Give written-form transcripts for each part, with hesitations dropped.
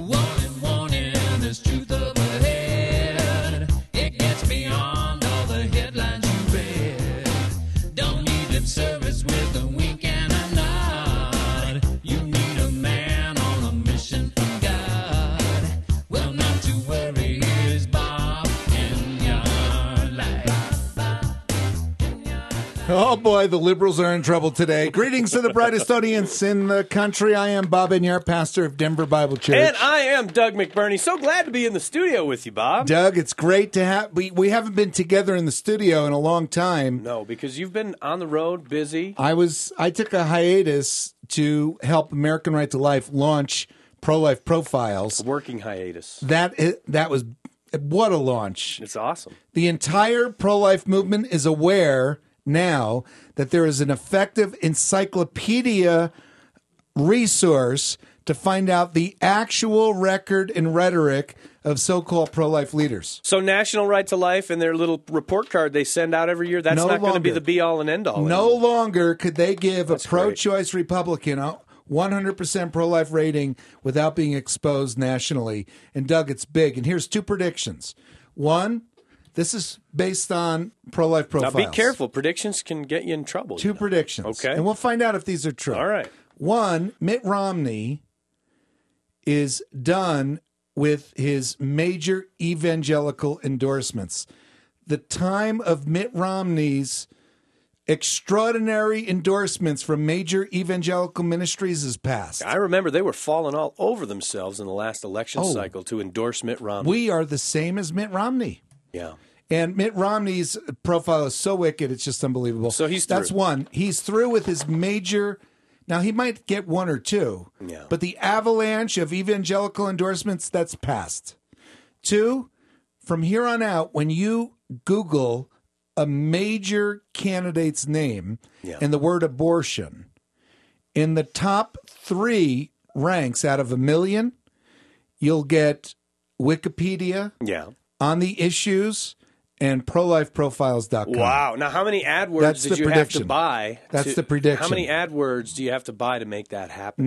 Warning, warning, there's truth up ahead. It gets beyond all the headlines you read. Don't need lip service with a wink and a nod. You need a man on a mission from God. Well, not to worry, here's Bob in your life. Oh boy, the liberals are in trouble today. Greetings to the brightest audience in the country. I am Bob Inyar, pastor of Denver Bible Church. And I am Doug McBurney. So glad to be in the studio with you, Bob. Doug, it's great to have. We haven't been together in the studio in a long time. No, because you've been on the road, busy. I took a hiatus to help American Right to Life launch Pro-Life Profiles. A working hiatus. That was what a launch. It's awesome. The entire pro-life movement is aware now that there is an effective encyclopedia resource to find out the actual record and rhetoric of so-called pro-life leaders. So National Right to Life and their little report card they send out every year, that's No not going to be longer. the be-all and end-all. No anymore. longer could they give That's a pro-choice Republican a 100% pro-life rating without being exposed nationally. And Doug, it's big. And here's two predictions. One, this is based on pro-life Now profiles. be careful. Predictions can get you in trouble. Two predictions. Okay. And we'll find out if these are true. All right. One, Mitt Romney is done with his major evangelical endorsements. The time of Mitt Romney's extraordinary endorsements from major evangelical ministries is past. I remember they were falling all over themselves in the last election cycle to endorse Mitt Romney. We are the same as Mitt Romney. Yeah. And Mitt Romney's profile is so wicked, it's just unbelievable. So he's That's through. one. He's through with his major. Now, he might get one or two, Yeah. but the avalanche of evangelical endorsements, that's past. Two, from here on out, when you Google a major candidate's name Yeah. and the word abortion, in the top 3 ranks out of 1 million, you'll get Wikipedia, Yeah. On the Issues, and prolifeprofiles.com. Wow. Now, how many AdWords That's did the you have prediction. to buy? That's the prediction. How many AdWords do you have to buy to make that happen?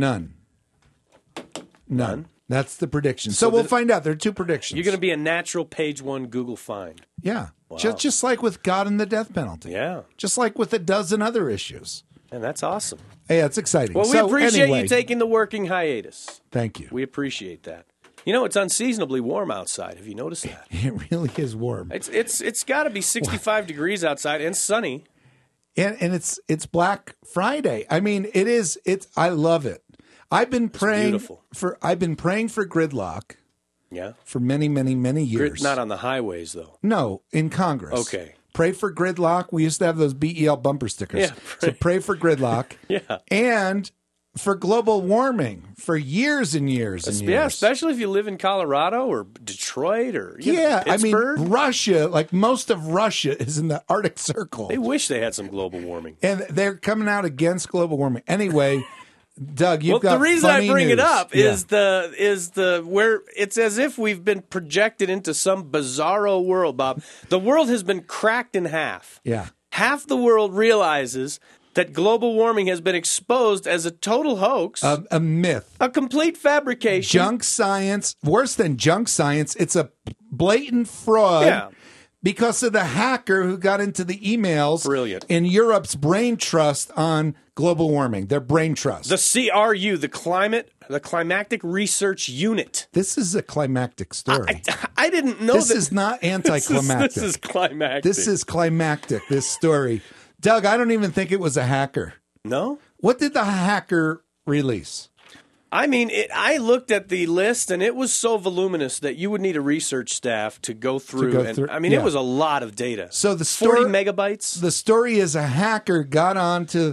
None. That's the prediction. So we'll find out. There are two predictions. You're going to be a natural page 1 Google find. Yeah. Wow. Just like with God and the death penalty. Yeah. Just like with a dozen other issues. And that's awesome. Hey, it's exciting. Well, we So, appreciate anyway, you taking the working hiatus. Thank you. We appreciate that. You know, it's unseasonably warm outside. Have you noticed that? It really is warm. It's got to be 65 degrees outside and sunny. And it's Black Friday. I mean, it is. I love it. I've been praying beautiful. for gridlock Yeah. for many, many, many years. Not on the highways, though. No, in Congress. Okay. Pray for gridlock. We used to have those BEL bumper stickers. Yeah, So pray for gridlock. Yeah. And for global warming for years and years and years. Yeah, especially if you live in Colorado or Detroit or Pittsburgh. I mean, Russia, like most of Russia, is in the Arctic Circle. They wish they had some global warming. And they're coming out against global warming. Anyway, Doug, you've got the reason I funny bring it news. up Yeah. is the where it's as if we've been projected into some bizarro world, Bob. The world has been cracked in half. Yeah. Half the world realizes that global warming has been exposed as a total hoax, A myth. a complete fabrication. Junk science. Worse than junk science, it's a blatant fraud. Yeah. Because of the hacker who got into the emails Brilliant. in Europe's brain trust on global warming, their brain trust. The CRU, the Climactic Research Unit. This is a climactic story. I didn't know This that. is not anticlimactic. This is climactic. This is climactic, this story. Doug, I don't even think it was a hacker. No? What did the hacker release? I mean, I looked at the list, and it was so voluminous that you would need a research staff to go through. Yeah. It was a lot of data. So the 40 story, megabytes. The story is a hacker got onto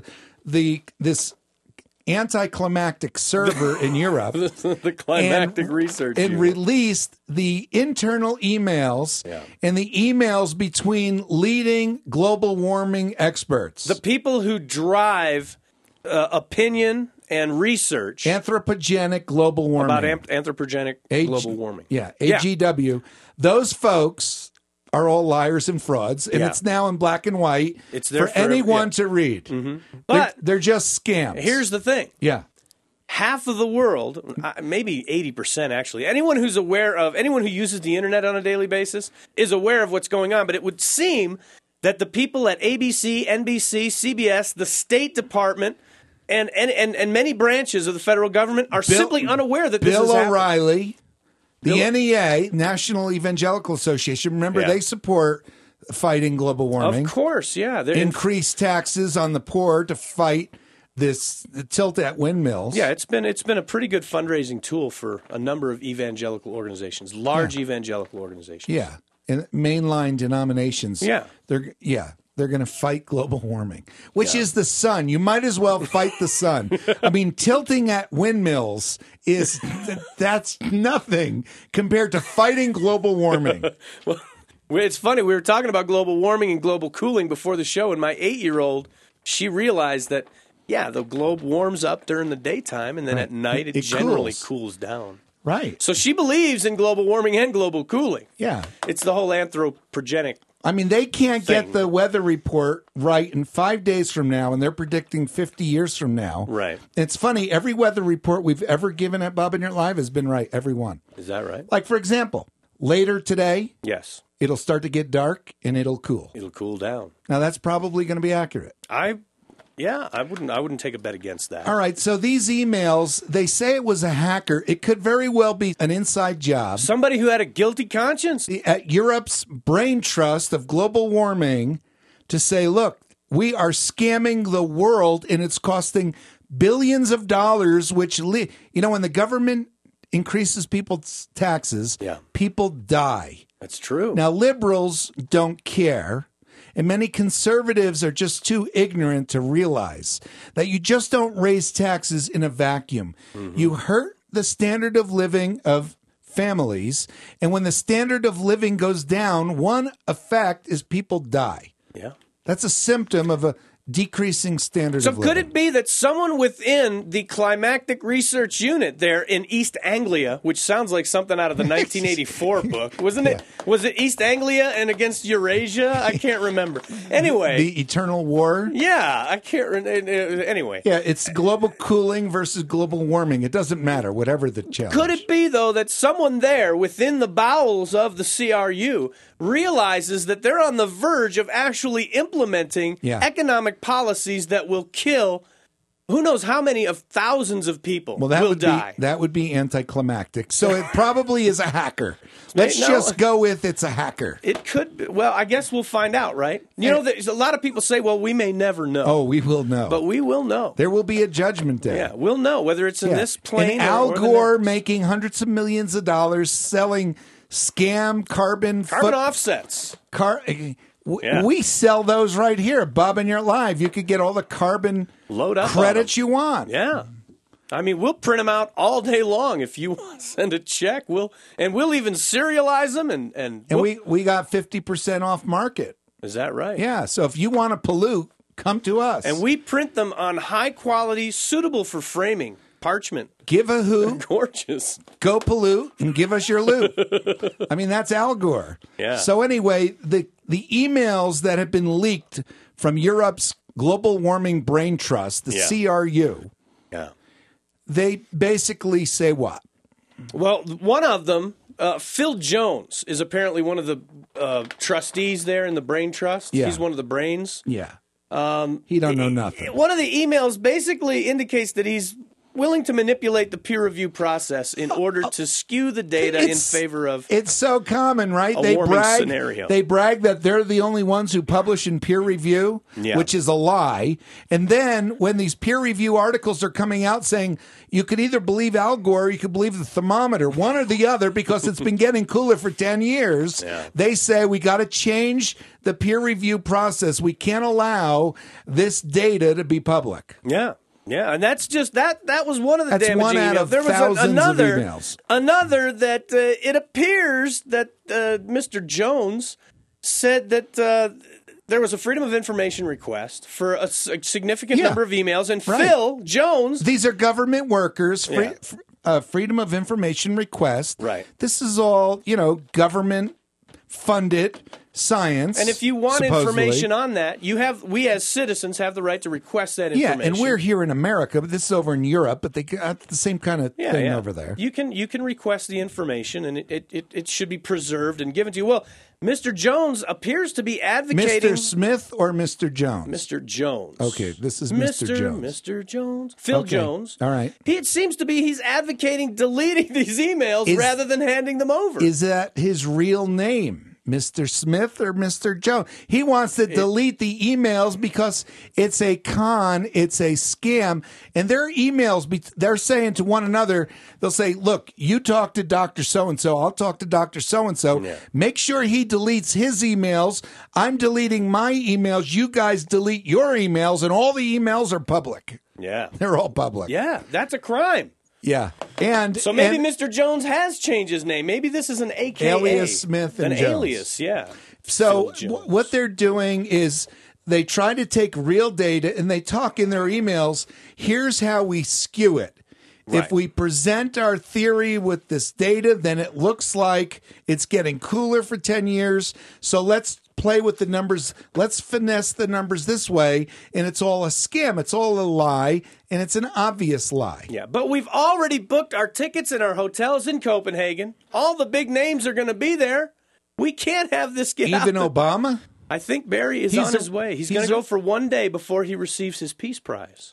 this anticlimactic server in Europe the Climactic Research and Unit. released the internal emails and the emails between leading global warming experts. The people who drive opinion and research Anthropogenic global warming. about anthropogenic global warming. Yeah, AGW. Those folks are all liars and frauds, and it's now in black and white It's there for anyone to read. But they're just scams. here's the thing. Yeah. half of the world, maybe 80% actually, anyone who uses the internet on a daily basis is aware of what's going on. But it would seem that the people at ABC, NBC, CBS, the State Department, and many branches of the federal government are simply unaware that this is happening. Bill O'Reilly, the NEA, National Evangelical Association, remember they support fighting global warming. Of course, yeah. Increase taxes on the poor to fight this tilt at windmills. Yeah, it's been a pretty good fundraising tool for a number of evangelical organizations, large evangelical organizations. Yeah, and mainline denominations. Yeah. They're going to fight global warming, which is the sun. You might as well fight the sun. I mean, tilting at windmills that's nothing compared to fighting global warming. Well, it's funny. We were talking about global warming and global cooling before the show, and my 8-year-old, she realized that, the globe warms up during the daytime, and then at night it generally cools down. Right. So she believes in global warming and global cooling. Yeah. It's the whole anthropogenic. I mean, they can't get the weather report right in 5 days from now, and they're predicting 50 years from now. Right. It's funny. Every weather report we've ever given at Bob and Your Live has been right. Every one. Is that right? Like, for example, later today, yes, it'll start to get dark and it'll cool. It'll cool down. Now, that's probably going to be accurate. I wouldn't take a bet against that. All right, so these emails, they say it was a hacker. It could very well be an inside job. Somebody who had a guilty conscience. At Europe's brain trust of global warming to say, look, we are scamming the world and it's costing billions of dollars, which, when the government increases people's taxes, people die. That's true. Now, liberals don't care. And many conservatives are just too ignorant to realize that you just don't raise taxes in a vacuum. Mm-hmm. You hurt the standard of living of families. And when the standard of living goes down, one effect is people die. Yeah. That's a symptom of a decreasing standard of living. So could it be that someone within the climactic research unit there in East Anglia, which sounds like something out of the 1984 book, wasn't it? Was it East Anglia and against Eurasia? I can't remember. Anyway. The Eternal War? Yeah, I can't. Anyway. Yeah, it's global cooling versus global warming. It doesn't matter, whatever the challenge. Could it be, though, that someone there within the bowels of the CRU realizes that they're on the verge of actually implementing economic policies that will kill who knows how many of thousands of people will die. That would be anticlimactic. So it probably is a hacker. Let's just go with it's a hacker. It could be. Well, I guess we'll find out, right? There's a lot of people say, well, we may never know. Oh, we will know. But we will know. There will be a judgment day. Yeah, we'll know whether it's in this plane and Al Gore making hundreds of millions of dollars selling scam carbon offsets. We sell those right here, Bob and Your Live. You could get all the carbon credits you want. Yeah. I mean, we'll print them out all day long if you want to send a check. We'll even serialize them and we got 50% off market. Is that right? Yeah. So if you want to pollute, come to us. And we print them on high quality, suitable for framing parchment. Give a hoot. Gorgeous. Go pollute and give us your loot. I mean, that's Al Gore. Yeah. So anyway, the emails that have been leaked from Europe's Global Warming Brain Trust, the CRU, they basically say what? Well, one of them, Phil Jones, is apparently one of the trustees there in the Brain Trust. Yeah. He's one of the brains. Yeah. He don't know nothing. One of the emails basically indicates that he's willing to manipulate the peer review process in order to skew the data in favor of it's so common, right? They brag scenario. They brag that they're the only ones who publish in peer review, which is a lie. And then when these peer review articles are coming out saying you could either believe Al Gore or you could believe the thermometer, one or the other, because it's been getting cooler for 10 years, they say we got to change the peer review process. We can't allow this data to be public. Yeah. Yeah, and that's just that was one of the damaging one out of there was another of emails. Another that it appears that Mr. Jones said that there was a Freedom of Information request for a significant number of emails, and Phil Jones. These are government workers. Freedom of Information request. Right. This is all government funded science. And if you want supposedly. information on that, we as citizens have the right to request that information. Yeah, and we're here in America, but this is over in Europe, but they got the same kind of thing over there. You can request the information, and it should be preserved and given to you. Well, Mr. Jones appears to be advocating... Mr. Smith or Mr. Jones? Mr. Jones. Okay, this is Mr. Jones. Mr. Jones. Phil Jones. All right. It seems to be he's advocating deleting these emails rather than handing them over. Is that his real name? Mr. Smith or Mr. Jones? He wants to delete the emails because it's a con, it's a scam, and their emails, they're saying to one another, they'll say, look, you talk to Dr. So-and-so, I'll talk to Dr. So-and-so. Yeah. Make sure he deletes his emails. I'm deleting my emails. You guys delete your emails, and all the emails are public. Yeah. They're all public. Yeah, that's a crime. Yeah. And so maybe Mr. Jones has changed his name. Maybe this is an AKA. Alias Smith and Jones. An alias, yeah. So what they're doing is they try to take real data and they talk in their emails, here's how we skew it. Right. If we present our theory with this data, then it looks like it's getting cooler for 10 years. So let's play with the numbers. Let's finesse the numbers this way. And it's all a scam. It's all a lie. And it's an obvious lie. Yeah, but we've already booked our tickets and our hotels in Copenhagen. All the big names are going to be there. We can't have this get Even out. Obama? I think Barry is on his way. He's going to go for one day before he receives his Peace Prize.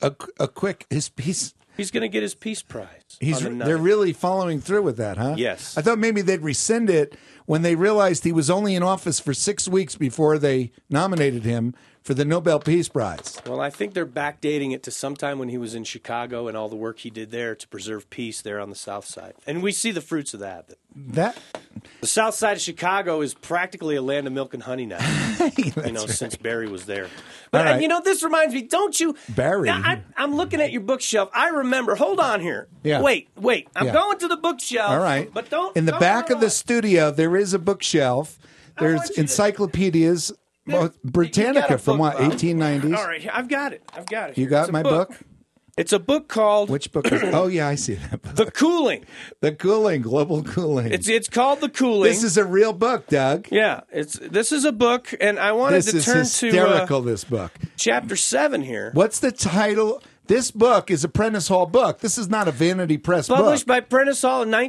He's going to get his Peace Prize. They're really following through with that, huh? Yes. I thought maybe they'd rescind it when they realized he was only in office for 6 weeks before they nominated him for the Nobel Peace Prize. Well, I think they're backdating it to sometime when he was in Chicago and all the work he did there to preserve peace there on the South Side. And we see the fruits of that. The South Side of Chicago is practically a land of milk and honey now. Since Barry was there. But right. This reminds me. Don't you, Barry? Now, I'm looking at your bookshelf. I remember. Hold on here. Yeah. Wait. I'm going to the bookshelf. All right. But don't. In the back of the studio, there is a bookshelf. There's encyclopedias. Britannica from what, 1890s? All right, I've got it. You got my book? It's a book called... Which book is it? Oh, yeah, I see that book. The Cooling. The Cooling, Global Cooling. It's called The Cooling. This is a real book, Doug. Yeah, this is a book, and I wanted to turn hysterical, this book. Chapter 7 here. What's the title? This book is a Prentice Hall book. This is not a Vanity Press book. Published by Prentice Hall in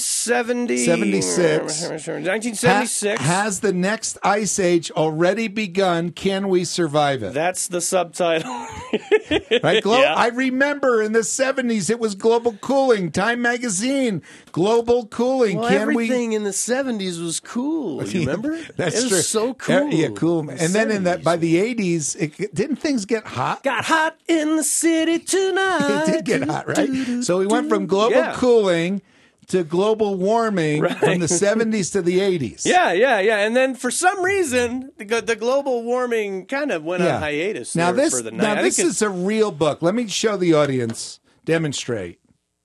1976. Has the next ice age already begun? Can we survive it? That's the subtitle. Right? I remember in the 70s it was Global Cooling, Time Magazine, Global Cooling. Well, everything in the 70s was cool. You remember? That's it true. Was so cool. Yeah, cool. And then by the 80s, didn't things get hot? Got hot in the city tonight. It did get hot, right? So we went from global cooling to global warming from the 70s to the 80s. Yeah. And then for some reason, the global warming kind of went on hiatus. Now this is a real book. Let me show the audience. Demonstrate.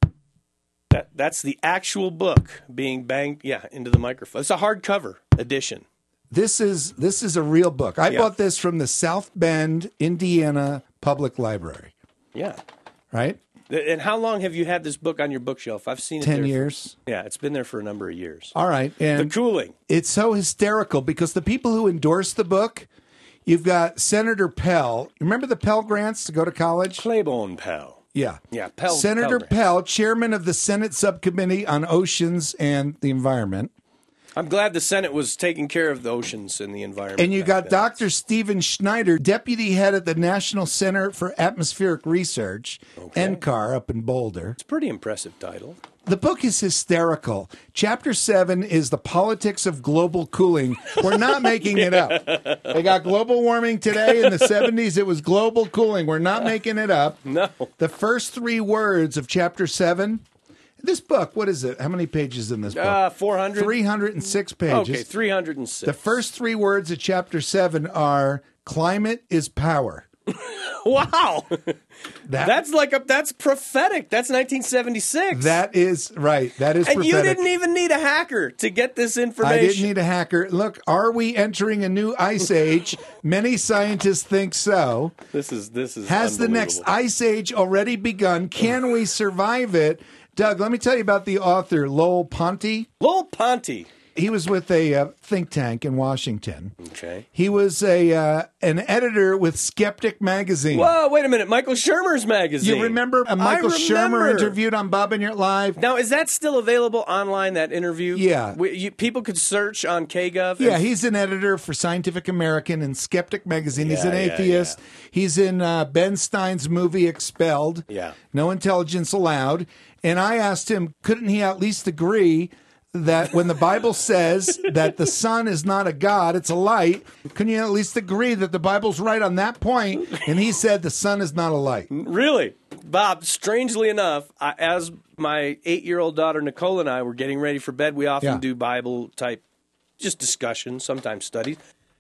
That's the actual book being banged into the microphone. It's a hardcover edition. This is a real book. I bought this from the South Bend, Indiana Public Library. Yeah. Right? And how long have you had this book on your bookshelf? I've seen it 10 years. It's been there for a number of years. All right. And The Cooling. It's so hysterical because the people who endorse the book, you've got Senator Pell. Remember the Pell grants to go to college? Claiborne Pell. Yeah. Yeah, Pell. Senator Pell, chairman of the Senate Subcommittee on Oceans and the Environment. I'm glad the Senate was taking care of the oceans and the environment. And you got Dr. Stephen Schneider, deputy head at the National Center for Atmospheric Research, NCAR, up in Boulder. It's a pretty impressive title. The book is hysterical. Chapter 7 is the politics of global cooling. We're not making it up. They got global warming today. In the 70s, it was global cooling. We're not making it up. No. The first 3 words of Chapter 7... This book, what is it? How many pages in this book? 400. 306 pages. Okay, 306. The first 3 words of Chapter 7 are climate is power. Wow. That's prophetic. That's 1976. That is right. That is prophetic. And you didn't even need a hacker to get this information. I didn't need a hacker. Look, are we entering a new ice age? Many scientists think so. This is Has the next ice age already begun? Can we survive it? Doug, let me tell you about the author, Lowell Ponty. Lowell Ponty he was with a think tank in Washington. Okay. He was an editor with Skeptic magazine. Whoa, wait a minute. Michael Shermer's magazine. You remember Michael Shermer interviewed on Bob and Your Live? Now, is that still available online, that interview? Yeah. People could search on KGov? Yeah, he's an editor for Scientific American and Skeptic magazine. He's an atheist. He's in Ben Stein's movie Expelled. Yeah. No intelligence allowed. And I asked him, couldn't he at least agree that when the Bible says that the sun is not a god, it's a light, couldn't you at least agree that the Bible's right on that point? And he said the sun is not a light. Really? Bob, strangely enough, as my 8-year-old daughter Nicole and I were getting ready for bed, we often do Bible-type just discussions, sometimes studies.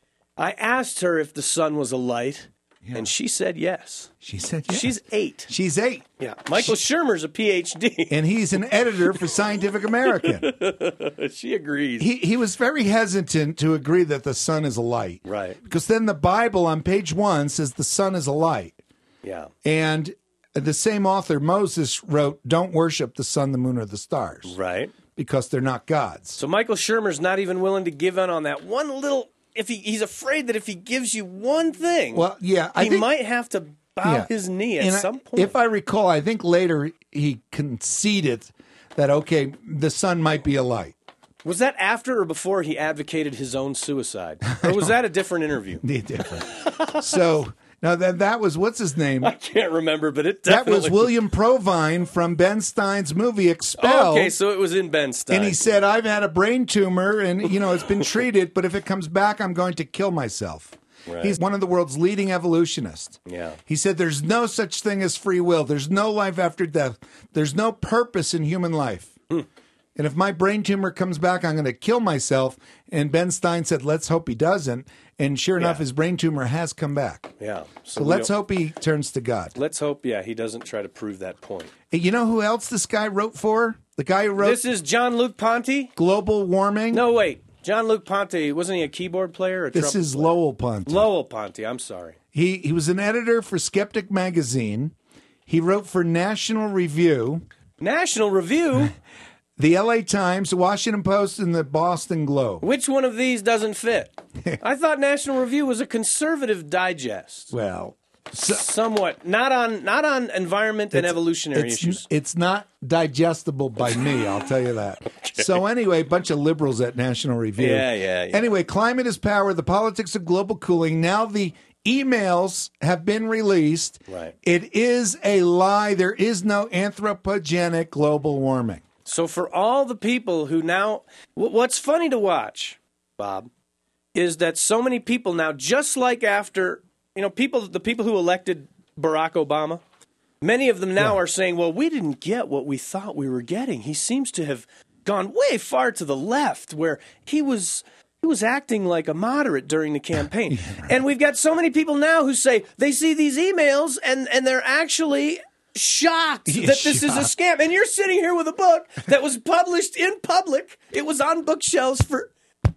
I asked her if the sun was a light, and she said yes. She said yes. She's 8. She's 8. Yeah. Michael Shermer's a PhD. And he's an editor for Scientific American. She agrees. He was very hesitant to agree that the sun is a light. Right. Because then the Bible on page 1 says the sun is a light. Yeah. And the same author, Moses, wrote, don't worship the sun, the moon, or the stars. Right. Because they're not gods. So Michael Shermer's not even willing to give in on that one little... If he's afraid that if he gives you one thing, well, yeah, he might have to bow his knee at some point. If I recall, I think later he conceded that, okay, the sun might be a light. Was that after or before he advocated his own suicide? Or was that a different interview? Different. So... Now, that was, what's his name? I can't remember, but it definitely... That was William Provine from Ben Stein's movie Expelled. Okay, so it was in Ben Stein. And he said, I've had a brain tumor, and, it's been treated, but if it comes back, I'm going to kill myself. Right. He's one of the world's leading evolutionists. Yeah. He said there's no such thing as free will. There's no life after death. There's no purpose in human life. And if my brain tumor comes back, I'm going to kill myself. And Ben Stein said, let's hope he doesn't. And sure enough, his brain tumor has come back. Yeah. So let's hope he turns to God. Let's hope, he doesn't try to prove that point. You know who else this guy wrote for? The guy who wrote... This is Jean-Luc Ponty? Global Warming? No, wait. Jean-Luc Ponty, wasn't he a keyboard player? Or this is Lowell Ponty. Lowell Ponty, I'm sorry. He was an editor for Skeptic Magazine. He wrote for National Review. National Review? The LA Times, the Washington Post, and the Boston Globe. Which one of these doesn't fit? I thought National Review was a conservative digest. Well, somewhat not on environment and evolutionary issues. It's not digestible by me, I'll tell you that. Okay. So anyway, a bunch of liberals at National Review. Yeah. Anyway, Climate is Power, the politics of global cooling. Now the emails have been released. Right. It is a lie. There is no anthropogenic global warming. So for all the people who now, what's funny to watch, Bob, is that so many people now, just like after, the people who elected Barack Obama, many of them now are saying, well, we didn't get what we thought we were getting. He seems to have gone way far to the left where he was acting like a moderate during the campaign. Right. And we've got so many people now who say they see these emails and they're actually shocked that this is a scam. And you're sitting here with a book that was published in public. It was on bookshelves for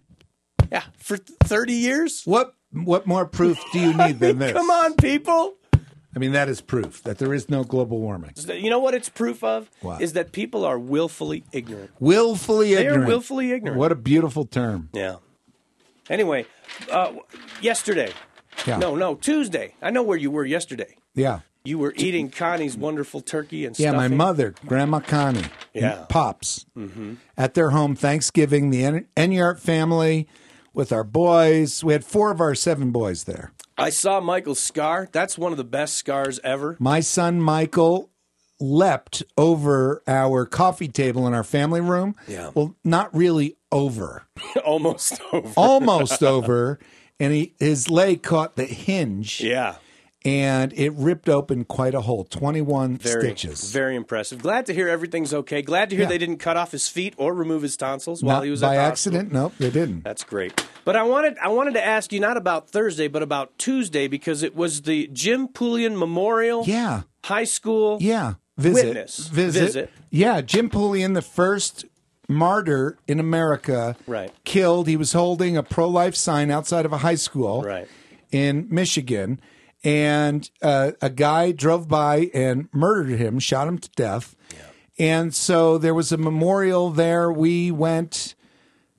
30 years. What more proof do you need than this? Come on, people. I mean, that is proof that there is no global warming. You know what it's proof of? What? Is that people are willfully ignorant. Willfully ignorant. They are willfully ignorant. What a beautiful term. Yeah. Anyway, yesterday. Yeah. No, Tuesday. I know where you were yesterday. Yeah. You were eating Connie's wonderful turkey and stuffing. stuffing. Yeah, my mother, Grandma Connie, Pops, at their home, Thanksgiving, the Enyart family with our boys. We had 4 of our 7 boys there. I saw Michael's scar. That's one of the best scars ever. My son, Michael, leapt over our coffee table in our family room. Yeah. Well, not really over. Almost over. Almost over. And his leg caught the hinge. Yeah. And it ripped open quite a hole, 21 stitches. Very impressive. Glad to hear everything's okay. Glad to hear they didn't cut off his feet or remove his tonsils while he was at the accident. hospital. Nope, they didn't. That's great. But I wanted to ask you not about Thursday, but about Tuesday, because it was the Jim Pullian Memorial High School visit. Yeah, Jim Pullian, the first martyr in America, killed. He was holding a pro-life sign outside of a high school in Michigan. And a guy drove by and murdered him, shot him to death. Yeah. And so there was a memorial there. We went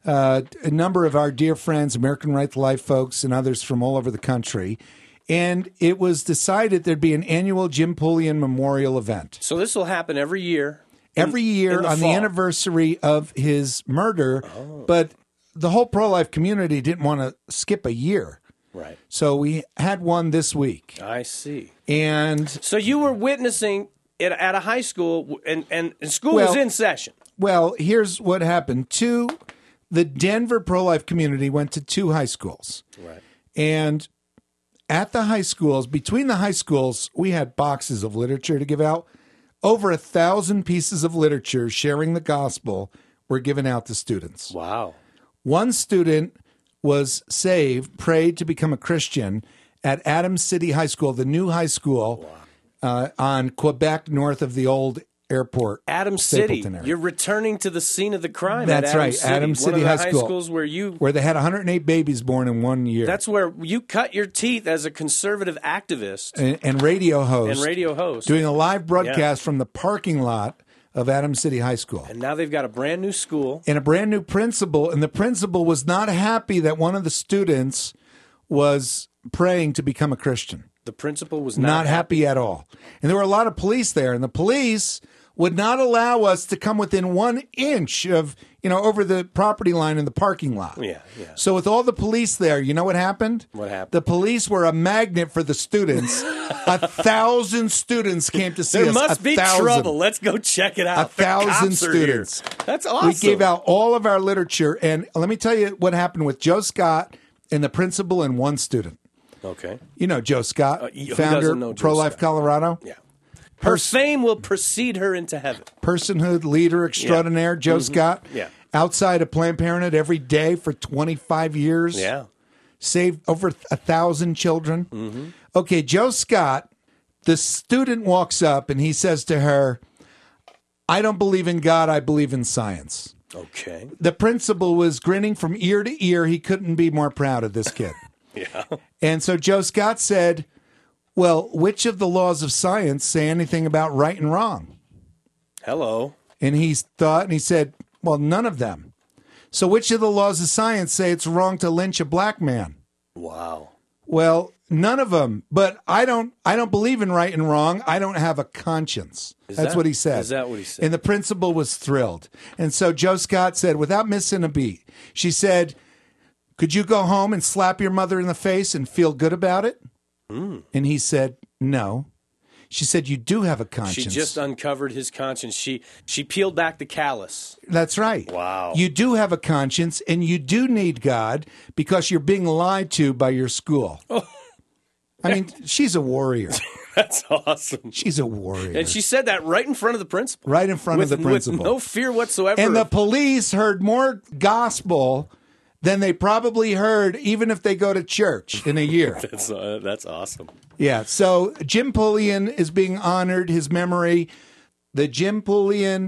a number of our dear friends, American Right to Life folks, and others from all over the country. And it was decided there'd be an annual Jim Pullian Memorial event. So this will happen every year. Every year on the fall. anniversary of his murder. But the whole pro-life community didn't want to skip a year. Right. So we had one this week. I see. And, So you were witnessing it at a high school, and school was Well- in session. well, here's what happened. The Denver pro-life community went to 2 high schools. Right. And at the high schools, between the high schools, we had boxes of literature to give out. Over 1,000 pieces of literature sharing the gospel were given out to students. Wow. One student was saved, prayed to become a Christian at Adams City High School, the new high school on Quebec, north of the old airport. Adams City. Stapleton area. You're returning to the scene of the crime. That's at right, Adams City one of the High School. schools where Where they had 108 babies born in 1 year. that's where you cut your teeth as a conservative activist and radio host. and radio host. Doing a live broadcast from the parking lot of Adams City High School. And now they've got a brand new school. And a brand new principal, and the principal was not happy that one of the students was praying to become a Christian. The principal was Not happy at all. And there were a lot of police there, and the police would not allow us to come within 1 inch of, over the property line in the parking lot. Yeah. So with all the police there, you know what happened? What happened? The police were a magnet for the students. 1,000 students came to see There us. must be 1,000. trouble. Let's go check it out. The 1,000 cops are here. students. That's awesome. We gave out all of our literature, and let me tell you what happened with Joe Scott and the principal and one student. Okay. You know Joe Scott, who founder doesn't know Joe Pro-Life Scott? Colorado. Yeah. Her fame will precede her into heaven. Personhood leader extraordinaire, Joe Scott. Yeah. Outside of Planned Parenthood every day for 25 years. Yeah. Saved over 1,000 children. Okay, Joe Scott, the student walks up and he says to her, I don't believe in God, I believe in science. Okay. The principal was grinning from ear to ear. He couldn't be more proud of this kid. Yeah. And so Joe Scott said, well, which of the laws of science say anything about right and wrong? Hello. And he thought, and he said, well, none of them. So which of the laws of science say it's wrong to lynch a black man? Wow. Well, none of them. But I don't believe in right and wrong. I don't have a conscience. That's what he said. Is that what he said? And the principal was thrilled. And so Joe Scott said, without missing a beat, she said, could you go home and slap your mother in the face and feel good about it? And he said, no. She said, you do have a conscience. She just uncovered his conscience. She peeled back the callus. That's right. Wow. You do have a conscience, and you do need God because you're being lied to by your school. I mean, she's a warrior. That's awesome. She's a warrior. And she said that right in front of the principal. right in front of the principal. With no fear whatsoever. And the police heard more gospel than they probably heard even if they go to church in a year. That's awesome. Yeah. So Jim Pullian is being honored, his memory. The Jim Pullian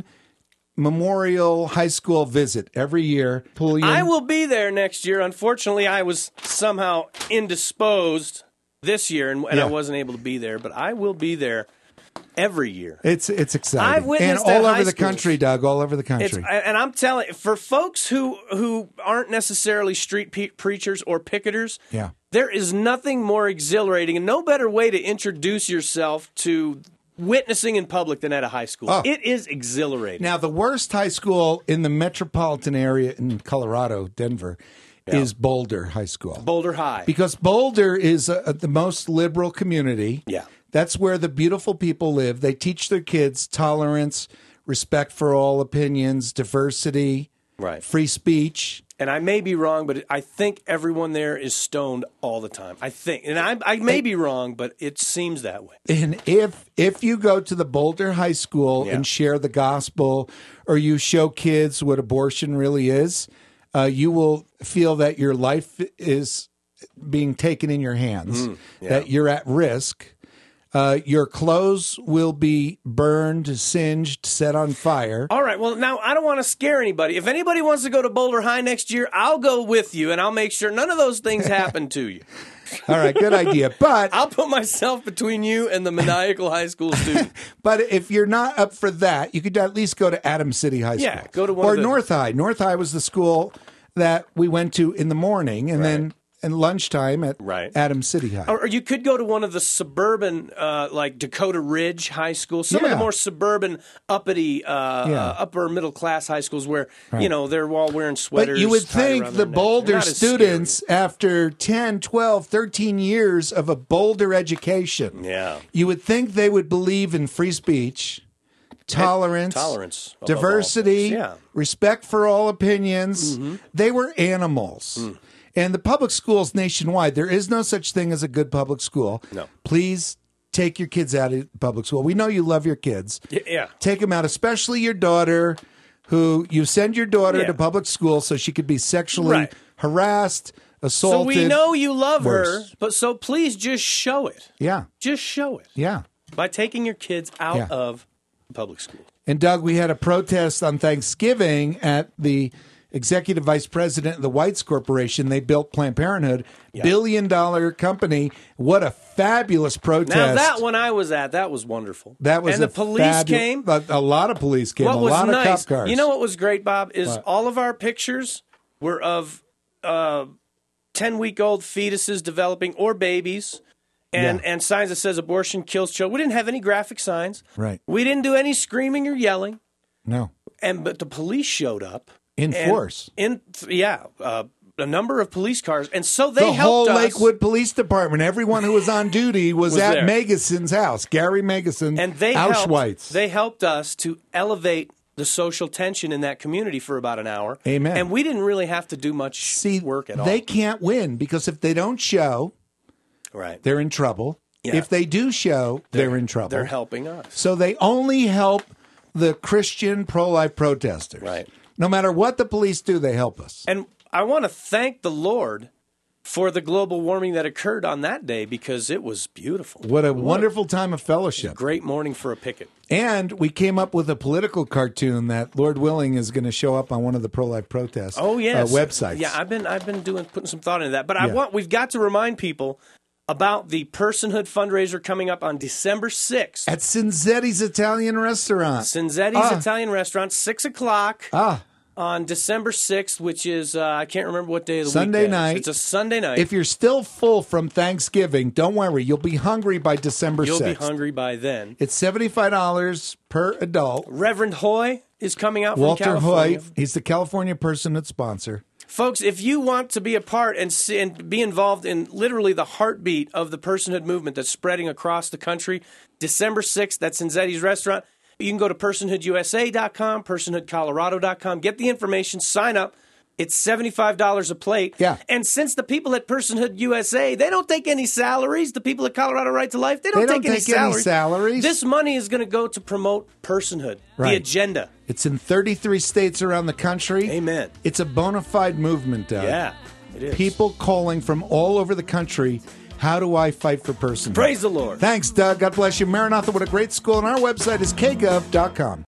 Memorial High School visit every year. Pullian. I will be there next year. Unfortunately, I was somehow indisposed this year, and I wasn't able to be there. But I will be there every year. It's exciting. I've and witnessed all at over high the schools. country, Doug, all over the country. And I'm telling, for folks who aren't necessarily street preachers or picketers, Yeah. there is nothing more exhilarating and no better way to introduce yourself to witnessing in public than at a high school. Oh. It is exhilarating. Now, the worst high school in the metropolitan area in Colorado, Denver, is Boulder High School. Boulder High. Because Boulder is the most liberal community. Yeah. That's where the beautiful people live. They teach their kids tolerance, respect for all opinions, diversity, Right. free speech. And I may be wrong, but I think everyone there is stoned all the time. I think. And I may be wrong, but it seems that way. And if you go to the Boulder High School and share the gospel, or you show kids what abortion really is, you will feel that your life is being taken in your hands, that you're at risk. Your clothes will be burned, singed, set on fire. All right. Well, now I don't want to scare anybody. If anybody wants to go to Boulder High next year, I'll go with you, and I'll make sure none of those things happen to you. All right, good idea. But I'll put myself between you and the maniacal high school student. But if you're not up for that, you could at least go to Adams City High School. Yeah, go to one or of the- North High. North High was the school that we went to in the morning, and then and lunchtime at Right. Adams City High. Or you could go to one of the suburban, like Dakota Ridge high schools, some of the Yeah. more suburban, uppity, upper middle class high schools where, they're all wearing sweaters. But you would tied think around the their neck. They're Boulder not as students, after 10, 12, 13 years of a Boulder education, Yeah. you would think they would believe in free speech, tolerance, Tolerance, above all diversity, things. Yeah. respect for all opinions. They were animals. And the public schools nationwide, there is no such thing as a good public school. No. Please take your kids out of public school. We know you love your kids. Yeah. Take them out, especially your daughter, who you send your daughter Yeah. to public school so she could be sexually Right. harassed, So assaulted. we know you love worse. her, but so please just show it. Yeah, Just show it yeah. by taking your kids out Yeah. of public school. And Doug, we had a protest on Thanksgiving at the executive vice president of the Whites Corporation. They built Planned Parenthood, $1 billion company. What a fabulous protest. Now that one I was at, that was wonderful. That was and the police came. A lot of police came. What a was lot nice, of cop cars. you know what was great, Bob, is What? all of our pictures were of 10-week-old fetuses developing or babies. And signs that says abortion kills children. We didn't have any graphic signs. Right. We didn't do any screaming or yelling. No. But the police showed up. In force. A number of police cars. And so they The helped whole us. Lakewood Police Department, everyone who was on duty was at there. Megason's house, Gary Megason, And they Auschwitz. helped us to elevate the social tension in that community for about an hour. Amen. And we didn't really have to do much work at all. They can't win because if they don't show, right. they're in trouble. Yeah. If they do show, they're in trouble. They're helping us. So they only help the Christian pro-life protesters. Right. No matter what the police do, they help us. And I want to thank the Lord for the global warming that occurred on that day because it was beautiful. What a wonderful time of fellowship. Great morning for a picket. And we came up with a political cartoon that, Lord willing, is going to show up on one of the pro-life protests websites. Yeah, I've been putting some thought into that. But we've got to remind people about the Personhood fundraiser coming up on December 6th. At Cinzetti's Italian Restaurant. Cinzetti's Italian Restaurant, 6 o'clock on December 6th, which is, I can't remember what day of the week Sunday that is. night. It's a Sunday night. If you're still full from Thanksgiving, don't worry. You'll be hungry by December 6th. You'll be hungry by then. It's $75 per adult. Reverend Hoy is coming out Walter from California. Hoy, he's the California Personhood sponsor. Folks, if you want to be a part and be involved in literally the heartbeat of the personhood movement that's spreading across the country, December 6th, that's in Zetti's Restaurant. You can go to personhoodusa.com, personhoodcolorado.com, get the information, sign up. It's $75 a plate. Yeah. And since the people at Personhood USA, they don't take any salaries, the people at Colorado Right to Life, they don't take any salaries. This money is going to go to promote personhood, Right. the agenda. It's in 33 states around the country. Amen. It's a bona fide movement, Doug. Yeah, it is. People calling from all over the country. How do I fight for personhood? Praise the Lord. Thanks, Doug. God bless you. Maranatha, what a great school. And our website is kgov.com.